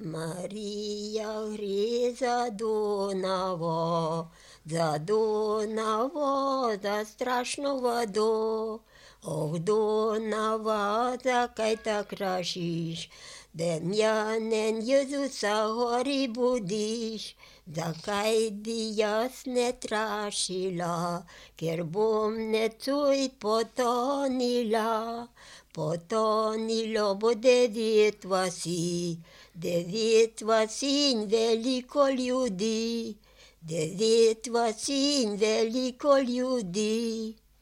Марія грі задунало, за страшну воду. Ох, Дунава, закай так крашиш, Дем'янин Єзуса горі будиш, закай діяс не трашила, кербом не цуй потоніла. Потоніло бо дев'ять васінь велико люди, дев'ять васінь велико люди.